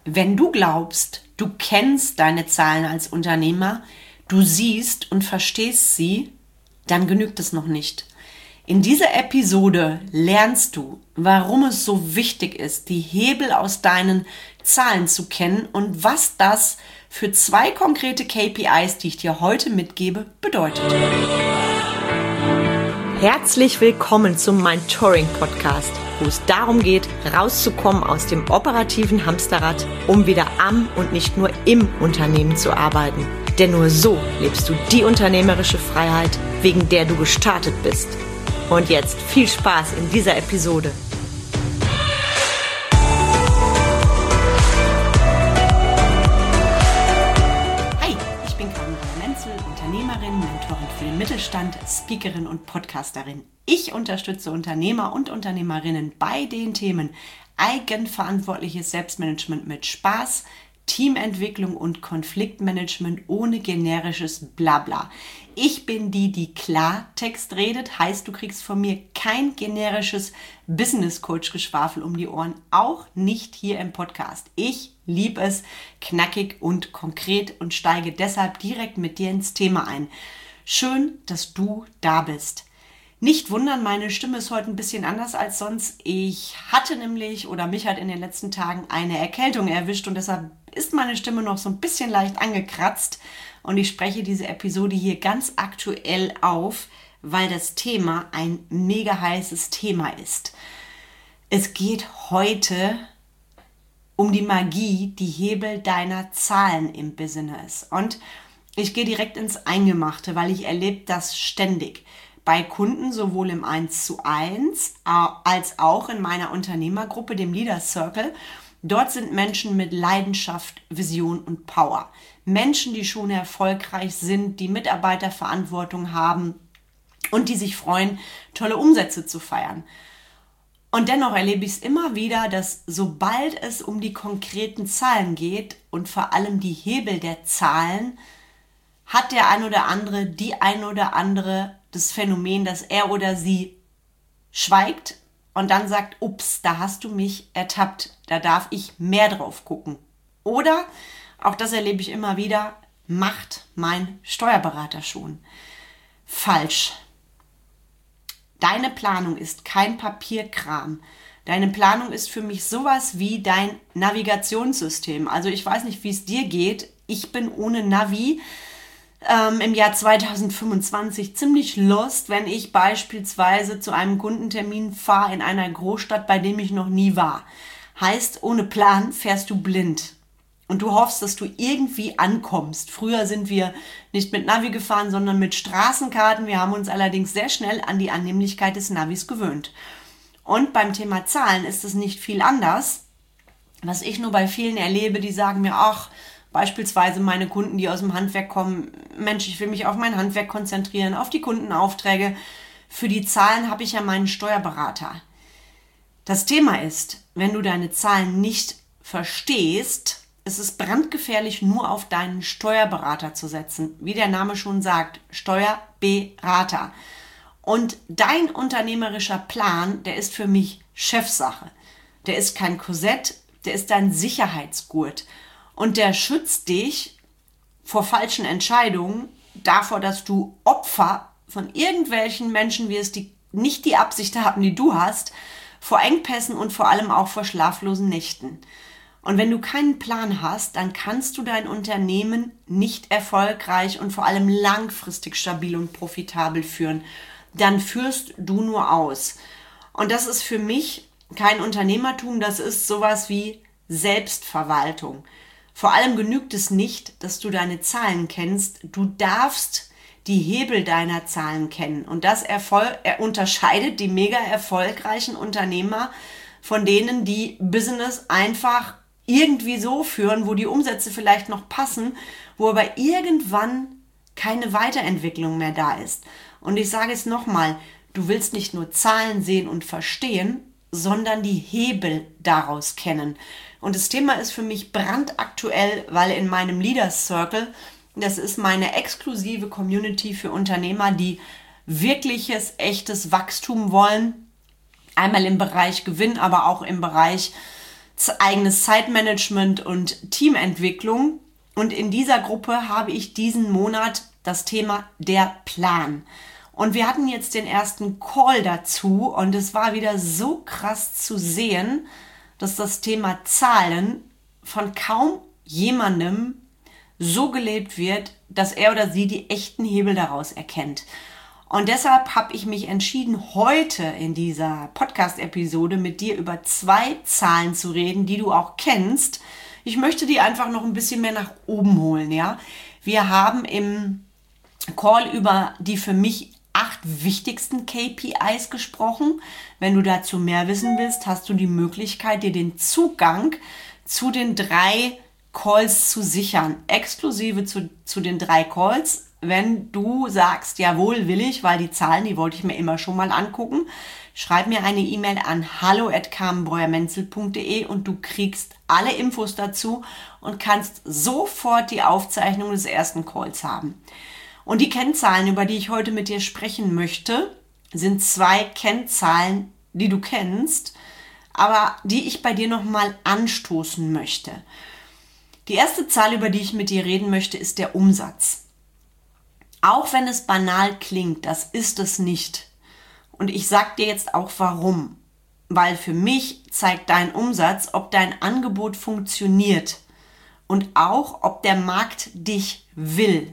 Wenn du glaubst, du kennst deine Zahlen als Unternehmer, du siehst und verstehst sie, dann genügt es noch nicht. In dieser Episode lernst du, warum es so wichtig ist, die Hebel aus deinen Zahlen zu kennen und was das für 2 konkrete KPIs, die ich dir heute mitgebe, bedeutet. Herzlich willkommen zum Mentoring Podcast, wo es darum geht, rauszukommen aus dem operativen Hamsterrad, um wieder am und nicht nur im Unternehmen zu arbeiten. Denn nur so lebst du die unternehmerische Freiheit, wegen der du gestartet bist. Und jetzt viel Spaß in dieser Episode. Hi, ich bin Carmen Menzel, Unternehmerin, Mentorin für den Mittelstand, Speakerin und Podcasterin. Ich unterstütze Unternehmer und Unternehmerinnen bei den Themen eigenverantwortliches Selbstmanagement mit Spaß, Teamentwicklung und Konfliktmanagement ohne generisches Blabla. Ich bin die Klartext redet, heißt, du kriegst von mir kein generisches Business-Coach-Geschwafel um die Ohren, auch nicht hier im Podcast. Ich liebe es knackig und konkret und steige deshalb direkt mit dir ins Thema ein. Schön, dass du da bist. Nicht wundern, meine Stimme ist heute ein bisschen anders als sonst. Ich hatte nämlich oder mich hat in den letzten Tagen eine Erkältung erwischt und deshalb ist meine Stimme noch so ein bisschen leicht angekratzt und ich spreche diese Episode hier ganz aktuell auf, weil das Thema ein mega heißes Thema ist. Es geht heute um die Magie, die Hebel deiner Zahlen im Business und ich gehe direkt ins Eingemachte, weil ich erlebe das ständig. Bei Kunden sowohl im 1:1 als auch in meiner Unternehmergruppe, dem Leader Circle. Dort sind Menschen mit Leidenschaft, Vision und Power. Menschen, die schon erfolgreich sind, die Mitarbeiterverantwortung haben und die sich freuen, tolle Umsätze zu feiern. Und dennoch erlebe ich es immer wieder, dass sobald es um die konkreten Zahlen geht und vor allem die Hebel der Zahlen, hat der ein oder andere, die ein oder andere das Phänomen, dass er oder sie schweigt und dann sagt, ups, da hast du mich ertappt, da darf ich mehr drauf gucken. Oder, auch das erlebe ich immer wieder, macht mein Steuerberater schon. Falsch. Deine Planung ist kein Papierkram. Deine Planung ist für mich sowas wie dein Navigationssystem. Also ich weiß nicht, wie es dir geht. Ich bin ohne Navi im Jahr 2025 ziemlich lost, wenn ich beispielsweise zu einem Kundentermin fahre in einer Großstadt, bei dem ich noch nie war. Heißt, ohne Plan fährst du blind und du hoffst, dass du irgendwie ankommst. Früher sind wir nicht mit Navi gefahren, sondern mit Straßenkarten. Wir haben uns allerdings sehr schnell an die Annehmlichkeit des Navis gewöhnt. Und beim Thema Zahlen ist es nicht viel anders. Was ich nur bei vielen erlebe, die sagen mir, ach, beispielsweise meine Kunden, die aus dem Handwerk kommen, Mensch, ich will mich auf mein Handwerk konzentrieren, auf die Kundenaufträge. Für die Zahlen habe ich ja meinen Steuerberater. Das Thema ist, wenn du deine Zahlen nicht verstehst, ist es brandgefährlich, nur auf deinen Steuerberater zu setzen. Wie der Name schon sagt, Steuerberater. Und dein unternehmerischer Plan, der ist für mich Chefsache. Der ist kein Korsett, der ist dein Sicherheitsgurt. Und der schützt dich vor falschen Entscheidungen, davor, dass du Opfer von irgendwelchen Menschen wirst, die nicht die Absicht haben, die du hast, vor Engpässen und vor allem auch vor schlaflosen Nächten. Und wenn du keinen Plan hast, dann kannst du dein Unternehmen nicht erfolgreich und vor allem langfristig stabil und profitabel führen. Dann führst du nur aus. Und das ist für mich kein Unternehmertum, das ist sowas wie Selbstverwaltung. Vor allem genügt es nicht, dass du deine Zahlen kennst. Du darfst die Hebel deiner Zahlen kennen. Und das unterscheidet die mega erfolgreichen Unternehmer von denen, die Business einfach irgendwie so führen, wo die Umsätze vielleicht noch passen, wo aber irgendwann keine Weiterentwicklung mehr da ist. Und ich sage es nochmal, du willst nicht nur Zahlen sehen und verstehen, sondern die Hebel daraus kennen. Und das Thema ist für mich brandaktuell, weil in meinem Leader Circle, das ist meine exklusive Community für Unternehmer, die wirkliches, echtes Wachstum wollen. Einmal im Bereich Gewinn, aber auch im Bereich eigenes Zeitmanagement und Teamentwicklung. Und in dieser Gruppe habe ich diesen Monat das Thema der Plan. Und wir hatten jetzt den ersten Call dazu und es war wieder so krass zu sehen, dass das Thema Zahlen von kaum jemandem so gelebt wird, dass er oder sie die echten Hebel daraus erkennt. Und deshalb habe ich mich entschieden, heute in dieser Podcast-Episode mit dir über 2 Zahlen zu reden, die du auch kennst. Ich möchte die einfach noch ein bisschen mehr nach oben holen, ja. Wir haben im Call über die für mich 8 wichtigsten KPIs gesprochen. Wenn du dazu mehr wissen willst, hast du die Möglichkeit, dir den Zugang zu den 3 Calls zu sichern. Exklusive zu den 3 Calls. Wenn du sagst, jawohl, will ich, weil die Zahlen, die wollte ich mir immer schon mal angucken, schreib mir eine E-Mail an hallo@carmenbreuer-menzel.de und du kriegst alle Infos dazu und kannst sofort die Aufzeichnung des ersten Calls haben. Und die Kennzahlen, über die ich heute mit dir sprechen möchte, sind 2 Kennzahlen, die du kennst, aber die ich bei dir nochmal anstoßen möchte. Die erste Zahl, über die ich mit dir reden möchte, ist der Umsatz. Auch wenn es banal klingt, das ist es nicht. Und ich sage dir jetzt auch warum. Weil für mich zeigt dein Umsatz, ob dein Angebot funktioniert und auch, ob der Markt dich will.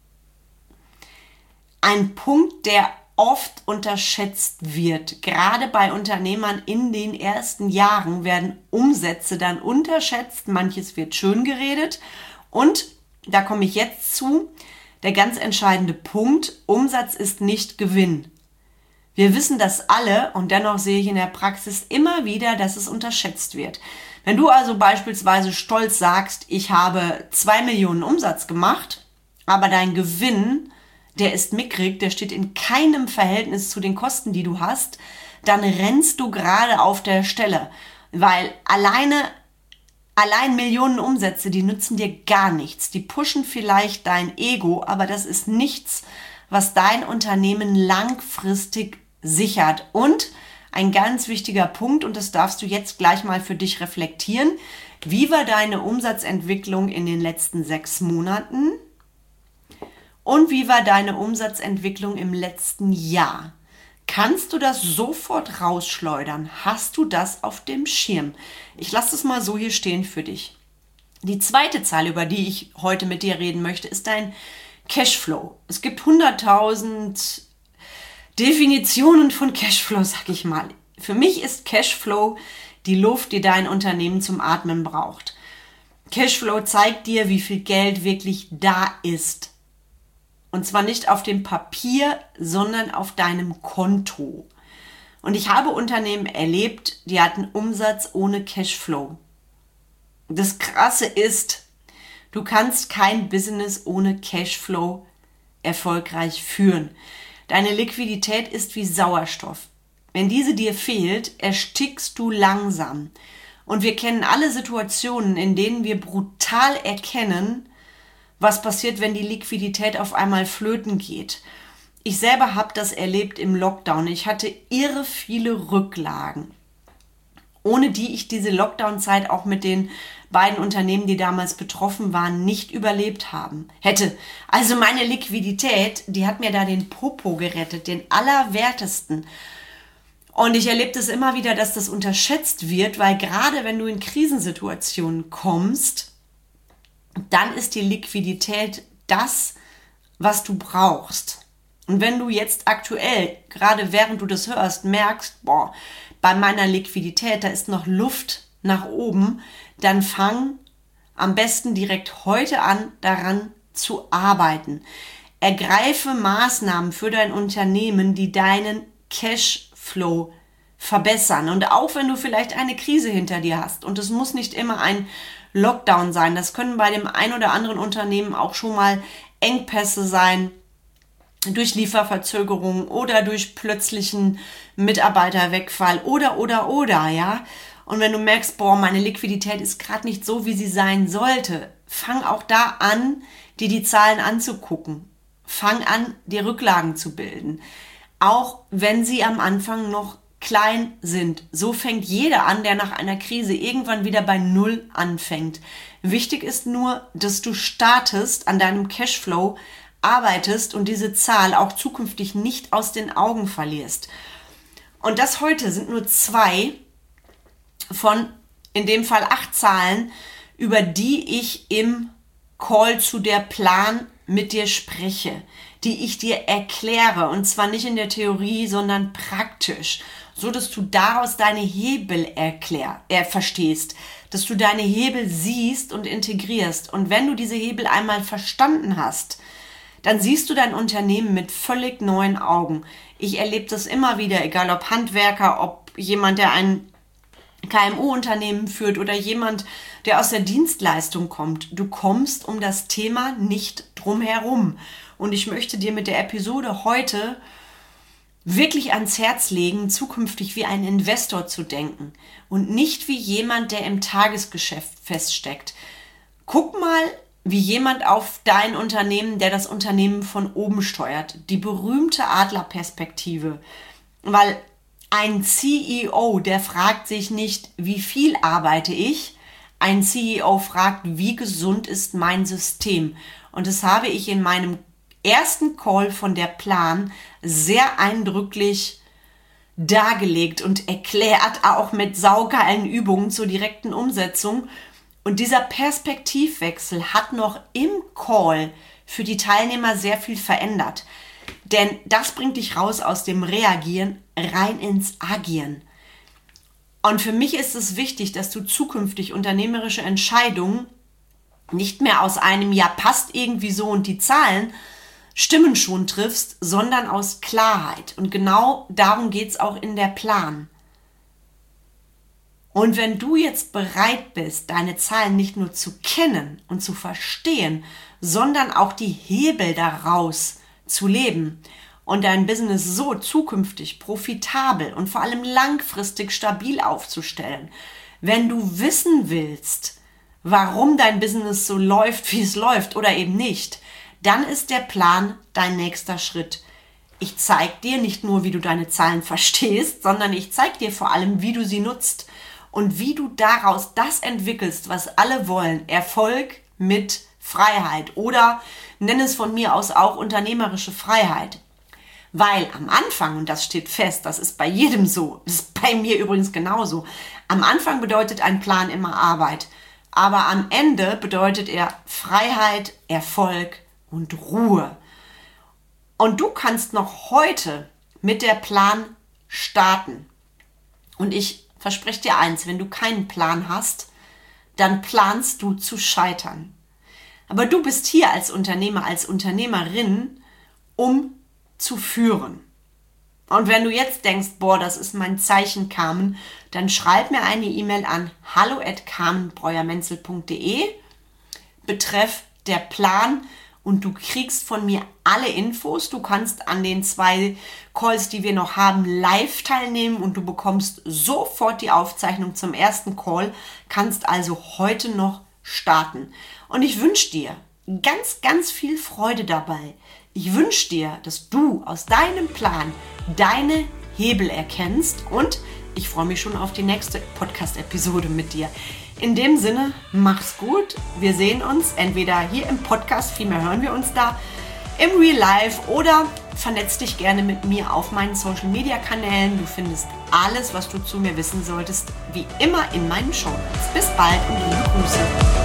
Ein Punkt, der oft unterschätzt wird. Gerade bei Unternehmern in den ersten Jahren werden Umsätze dann unterschätzt. Manches wird schön geredet. Und da komme ich jetzt zu. Der ganz entscheidende Punkt, Umsatz ist nicht Gewinn. Wir wissen das alle und dennoch sehe ich in der Praxis immer wieder, dass es unterschätzt wird. Wenn du also beispielsweise stolz sagst, ich habe 2 Millionen Umsatz gemacht, aber dein Gewinn, der ist mickrig, der steht in keinem Verhältnis zu den Kosten, die du hast, dann rennst du gerade auf der Stelle, weil allein Millionen Umsätze, die nützen dir gar nichts. Die pushen vielleicht dein Ego, aber das ist nichts, was dein Unternehmen langfristig sichert. Und ein ganz wichtiger Punkt, und das darfst du jetzt gleich mal für dich reflektieren, wie war deine Umsatzentwicklung in den letzten 6 Monaten? Und wie war deine Umsatzentwicklung im letzten Jahr? Kannst du das sofort rausschleudern? Hast du das auf dem Schirm? Ich lasse es mal so hier stehen für dich. Die zweite Zahl, über die ich heute mit dir reden möchte, ist dein Cashflow. Es gibt 100.000 Definitionen von Cashflow, sag ich mal. Für mich ist Cashflow die Luft, die dein Unternehmen zum Atmen braucht. Cashflow zeigt dir, wie viel Geld wirklich da ist. Und zwar nicht auf dem Papier, sondern auf deinem Konto. Und ich habe Unternehmen erlebt, die hatten Umsatz ohne Cashflow. Das Krasse ist, du kannst kein Business ohne Cashflow erfolgreich führen. Deine Liquidität ist wie Sauerstoff. Wenn diese dir fehlt, erstickst du langsam. Und wir kennen alle Situationen, in denen wir brutal erkennen, was passiert, wenn die Liquidität auf einmal flöten geht. Ich selber habe das erlebt im Lockdown. Ich hatte irre viele Rücklagen, ohne die ich diese Lockdown-Zeit auch mit den beiden Unternehmen, die damals betroffen waren, nicht überlebt hätte. Also meine Liquidität, die hat mir da den Popo gerettet, den Allerwertesten. Und ich erlebe das immer wieder, dass das unterschätzt wird, weil gerade wenn du in Krisensituationen kommst, dann ist die Liquidität das, was du brauchst. Und wenn du jetzt aktuell, gerade während du das hörst, merkst, bei meiner Liquidität, da ist noch Luft nach oben, dann fang am besten direkt heute an, daran zu arbeiten. Ergreife Maßnahmen für dein Unternehmen, die deinen Cashflow verbessern. Und auch wenn du vielleicht eine Krise hinter dir hast, und es muss nicht immer ein Lockdown sein, das können bei dem ein oder anderen Unternehmen auch schon mal Engpässe sein, durch Lieferverzögerungen oder durch plötzlichen Mitarbeiterwegfall oder, ja. Und wenn du merkst, meine Liquidität ist gerade nicht so, wie sie sein sollte, fang auch da an, dir die Zahlen anzugucken. Fang an, dir Rücklagen zu bilden. Auch wenn sie am Anfang noch klein sind. So fängt jeder an, der nach einer Krise irgendwann wieder bei Null anfängt. Wichtig ist nur, dass du startest, an deinem Cashflow arbeitest und diese Zahl auch zukünftig nicht aus den Augen verlierst. Und das heute sind nur 2 von, in dem Fall 8 Zahlen, über die ich im Call zu der Plan mit dir spreche, die ich dir erkläre, und zwar nicht in der Theorie, sondern praktisch, so dass du daraus deine Hebel verstehst, dass du deine Hebel siehst und integrierst. Und wenn du diese Hebel einmal verstanden hast, dann siehst du dein Unternehmen mit völlig neuen Augen. Ich erlebe das immer wieder, egal ob Handwerker, ob jemand, der ein KMU-Unternehmen führt oder jemand, der aus der Dienstleistung kommt. Du kommst um das Thema nicht drum herum. Und ich möchte dir mit der Episode heute wirklich ans Herz legen, zukünftig wie ein Investor zu denken und nicht wie jemand, der im Tagesgeschäft feststeckt. Guck mal, wie jemand auf dein Unternehmen, der das Unternehmen von oben steuert. Die berühmte Adlerperspektive. Weil ein CEO, der fragt sich nicht, wie viel arbeite ich? Ein CEO fragt, wie gesund ist mein System? Und das habe ich in meinem ersten Call von der Plan sehr eindrücklich dargelegt und erklärt, auch mit saugeilen Übungen zur direkten Umsetzung. Und dieser Perspektivwechsel hat noch im Call für die Teilnehmer sehr viel verändert. Denn das bringt dich raus aus dem Reagieren rein ins Agieren. Und für mich ist es wichtig, dass du zukünftig unternehmerische Entscheidungen nicht mehr aus einem Ja, passt irgendwie so und die Zahlen stimmen schon triffst, sondern aus Klarheit. Und genau darum geht es auch in der Plan. Und wenn du jetzt bereit bist, deine Zahlen nicht nur zu kennen und zu verstehen, sondern auch die Hebel daraus zu leben und dein Business so zukünftig profitabel und vor allem langfristig stabil aufzustellen, wenn du wissen willst, warum dein Business so läuft, wie es läuft oder eben nicht, dann ist der Plan dein nächster Schritt. Ich zeige dir nicht nur, wie du deine Zahlen verstehst, sondern ich zeige dir vor allem, wie du sie nutzt und wie du daraus das entwickelst, was alle wollen. Erfolg mit Freiheit oder nenn es von mir aus auch unternehmerische Freiheit. Weil am Anfang, und das steht fest, das ist bei jedem so, das ist bei mir übrigens genauso, am Anfang bedeutet ein Plan immer Arbeit, aber am Ende bedeutet er Freiheit, Erfolg und Ruhe. Und du kannst noch heute mit der Plan starten. Und ich verspreche dir eins, wenn du keinen Plan hast, dann planst du zu scheitern. Aber du bist hier als Unternehmer, als Unternehmerin, um zu führen. Und wenn du jetzt denkst, boah, das ist mein Zeichen, Carmen, dann schreib mir eine E-Mail an hallo@carmenbreuermenzel.de betreff der Plan und du kriegst von mir alle Infos. Du kannst an den 2 Calls, die wir noch haben, live teilnehmen und du bekommst sofort die Aufzeichnung zum ersten Call, kannst also heute noch starten. Und ich wünsche dir ganz, ganz viel Freude dabei. Ich wünsche dir, dass du aus deinem Plan deine Hebel erkennst und ich freue mich schon auf die nächste Podcast-Episode mit dir. In dem Sinne, mach's gut. Wir sehen uns entweder hier im Podcast, vielmehr hören wir uns da, im Real Life oder vernetz dich gerne mit mir auf meinen Social-Media-Kanälen. Du findest alles, was du zu mir wissen solltest, wie immer in meinen Shownotes. Bis bald und liebe Grüße.